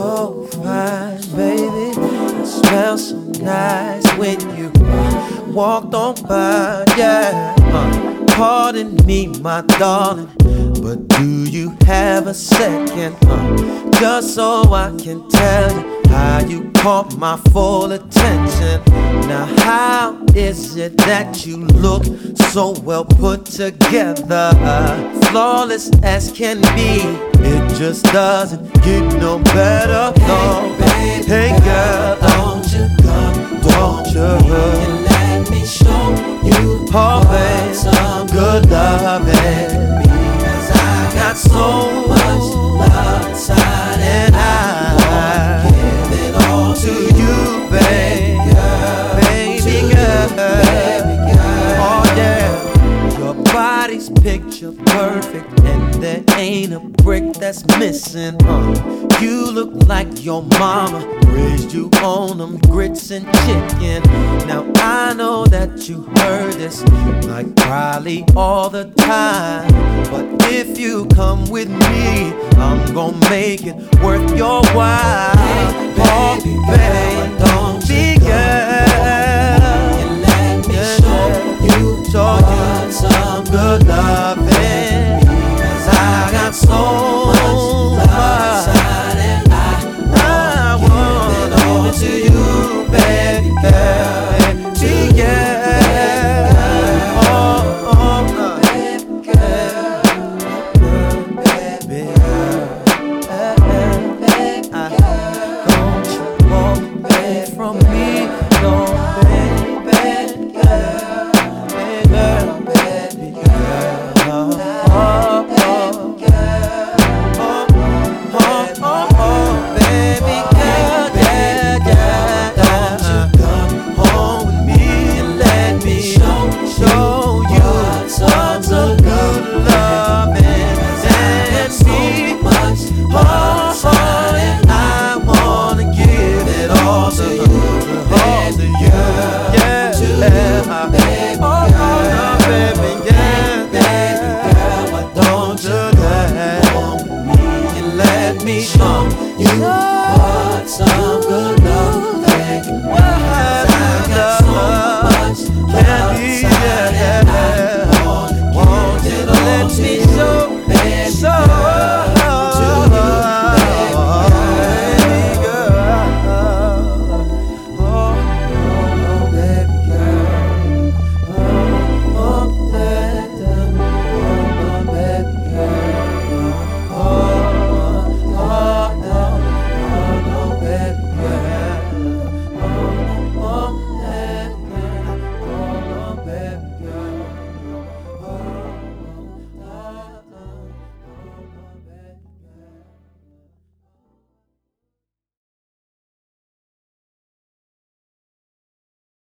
so fine, baby. You smell so nice when you walked on by, yeah. Pardon me, my darling, but do you have a second? Just so I can tell you how you caught my full attention. Now how is it that you look so well put together, flawless as can be? It just doesn't get no better. No, baby, hey girl, don't you come, don't you and let me show you some good loving. Because I got so much love inside, and I give it all to you, baby girl, baby girl. Oh yeah, your body's picture perfect, and there ain't a brick that's missing. You look like your mama raised you on them grits and chicken. Now I know that you heard this like probably all the time, but if you come with me, I'm gonna make it worth your while. Oh baby, don't be girl, and let me show you some good loving. Cause I got so much inside, and I wanna give it to you, baby girl, baby girl. Oh, baby girl, baby girl. Don't you walk away from me.